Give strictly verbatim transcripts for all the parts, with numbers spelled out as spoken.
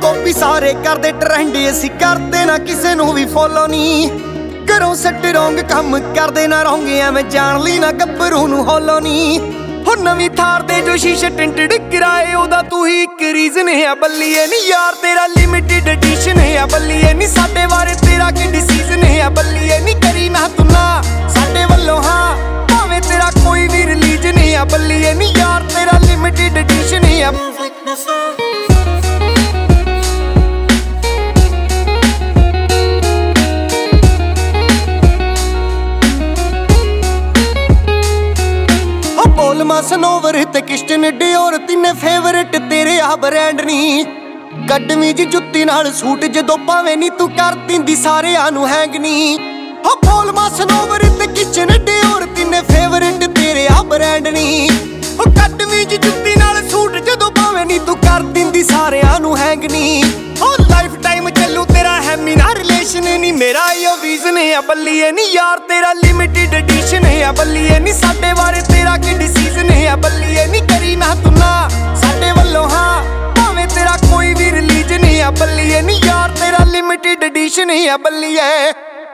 Copy ਸਾਰੇ ਕਰਦੇ trend, ਅਸੀਂ ਕਰਦੇ ਨਾ ਕਿਸੇ ਨੂੰ ਵੀ ਫੋਲੋ ਨੀ। ਕਰੋ ਸੱਟ ਰੋਂਗ ਕੰਮ ਕਰਦੇ ਨਾ ਰੋਂਗ, ਐਵੇਂ ਜਾਣ ਲਈ ਨਾ ਗੱਭਰੂ ਨੂੰ ਹੋਲੋ ਨੀ। ਹੁਣ ਨਵੀਂ ਥਾਰ ਦੇ ਜੋ ਸ਼ੀਸ਼ੇ ਟਿੰਟਡ ਕਰਾਏ, ਉਹਦਾ ਤੂੰ ਹੀ ਇੱਕ ਰੀਜ਼ਨ ਹੈ ਬੱਲੀਏ ਨੀ। ਯਾਰ ਤੇਰਾ ਲਿਮਿਟਿਡ ਐਡੀਸ਼ਨ ਹੈ ਬੱਲੀਏ ਨੀ, ਸਾਡੇ ਬਾਰੇ ਤੇਰਾ ਕੀ ਡਿਸੀਜ਼ਨ ਹੈ ਬੱਲੀਏ ਨੀ। ਕਰੀ ਨਾ ਤੂੰ ਨਾ ਸਾਡੇ ਵੱਲੋਂ ਹਾਂ, ਭਾਵੇਂ ਤੇਰਾ ਕੋਈ ਵੀ ਰਿਲੀਜਨ ਹੈ ਬੱਲੀਏ ਨੀ। ਯਾਰ ਤੇਰਾ ਲਿਮਿਟਿਡ ਐਡੀਸ਼ਨ ਹੈ। ਬੋਲਮਾ ਸਨੋਵਰ ਤੇ ਕਿਸ਼ਤਨ ਡਿਓਰ, ਤਿੰਨੇ ਫੇਵਰਟ ਤੇਰੇ ਆ ਬ੍ਰਾਂਡ ਨੀ। ਕੱਢਵੀਂ ਜੀ ਜੁੱਤੀ ਨਾਲ ਸੂਟ ਜਦੋਂ ਪਾਵੇਂ ਨੀ, ਤੂੰ ਕਰ ਦਿੰਦੀ ਸਾਰਿਆਂ ਨੂੰ ਹੈਂਗ ਨੀ। ਹੋ ਬੋਲਮਾ ਸਨੋਵਰ ਤੇ ਕਿਸ਼ਤਨ ਡਿਓਰ, ਤਿੰਨੇ ਫੇਵਰਟ ਤੇਰੇ ਆ ਬ੍ਰਾਂਡ ਨੀ। ਹੋ ਕੱਢਵੀਂ ਜੀ ਜੁੱਤੀ ਨਾਲ ਸੂਟ ਜਦੋਂ ਪਾਵੇਂ ਨੀ, ਤੂੰ ਕਰ ਦਿੰਦੀ ਸਾਰਿਆਂ ਨੂੰ ਹੈਂਗ ਨੀ। ਹੋ ਲਾਈਫ ਟਾਈਮ ਚੱਲੂ ਤੇਰਾ ਹੈਮੀ ਨਾ ਰਿਲੇਸ਼ਨ ਨੀ, ਮੇਰਾ ਇਹੋ ਵਿਜ਼ਨ ਹੈ ਬੱਲੀਏ ਨੀ। ਯਾਰ ਤੇਰਾ ਲਿਮਿਟਿਡ ਐਡੀਸ਼ਨ ਹੈ ਬੱਲੀਏ ਨੀ, ਸਾਡੇ ਬਾਰੇ ਤੇਰਾ ਕੀ ਡਿਸੀਜ਼ਨ ਹੈ ਬੱਲੀਏ ਨੀ। ਕਰੀ ਨਾ ਤੂੰ ਨਾ ਸਾਡੇ ਵੱਲੋਂ ਹਾਂ, ਭਾਵੇਂ ਤੇਰਾ ਕੋਈ ਵੀ ਰਿਲੀਜਨ ਹੈ ਬੱਲੀਏ ਨੀ। ਯਾਰ ਤੇਰਾ ਲਿਮਿਟਿਡ ਐਡੀਸ਼ਨ ਹੈ ਬੱਲੀਏ।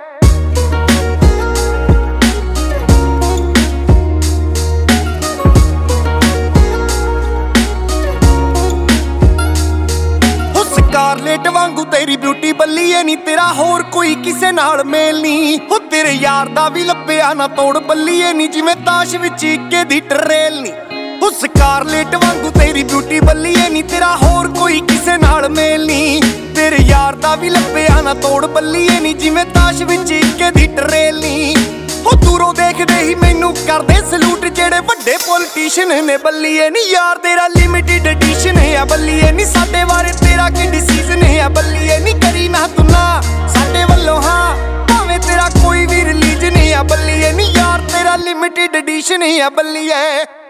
ਸਕਾਰਲੇਟ ਵਾਂਗੂ ਤੇਰੀ ਬਿਊਟੀ ਬੱਲੀਏ ਨੀ, ਤੇਰਾ ਹੋਰ ਕੋਈ ਕਿਸੇ ਨਾਲ ਮੇਲ ਨੀ। ਹੋ ਤੇਰੇ ਯਾਰ ਦਾ ਵੀ ਲੱਭਿਆ ਨਾ ਤੋੜ ਬੱਲੀਏ ਨੀ, ਜਿਵੇਂ ਤਾਸ਼ ਵਿੱਚ ਇੱਕੇ ਦੀ ਟਰੇਲ ਨੀ। ਹੋ ਸਕਾਰਲੇਟ ਵਾਂਗੂ ਤੇਰੀ ਬਿਊਟੀ ਬੱਲੀਏ ਨੀ, ਤੇਰਾ ਹੋਰ ਕੋਈ ਕਿਸੇ ਨਾਲ ਮੇਲ ਨੀ। ਤੇਰੇ ਯਾਰ ਦਾ ਵੀ ਲੱਭਿਆ ਨਾ ਤੋੜ ਬੱਲੀਏ ਨੀ, ਜਿਵੇਂ ਤਾਸ਼ ਵਿੱਚ ਇੱਕੇ ਦੀ ਟਰੇਲ ਨੀ। ਹੋ ਦੂਰੋਂ ਦੇਖਦੇ ਹੀ ਮੈਨੂੰ ਕਰਦੇ ਸਲੂਟ ਜਿਹੜੇ ਵੱਡੇ ਪੋਲੀਟੀਸ਼ੀਅਨ ਨੇ ਬੱਲੀਏ ਨੀ। ਯਾਰ ਤੇਰਾ ਲਿਮਿਟਿਡ ਐਡੀਸ਼ਨ ਹੈ ਬੱਲੀਏ ਨੀ, ਸਾਡੇ ਬਾਰੇ ਤੇਰਾ ਕੀ ਡਿਸੀਜ਼ਨ ਹੈ ਬੱਲੀਏ ਨੀ। ਕਰੀ ਨਾ ਤੂੰ ਨਾ ਸਾਡੇ ਵੱਲੋਂ ਹਾਂ, ਭਾਵੇਂ ਤੇਰਾ ਕੋਈ ਵੀ ਰਿਲੀਜਨ ਹੈ ਬੱਲੀਏ ਨੀ। ਯਾਰ ਤੇਰਾ ਲਿਮਿਟਿਡ ਐਡੀਸ਼ਨ ਹੈ ਬੱਲੀਏ।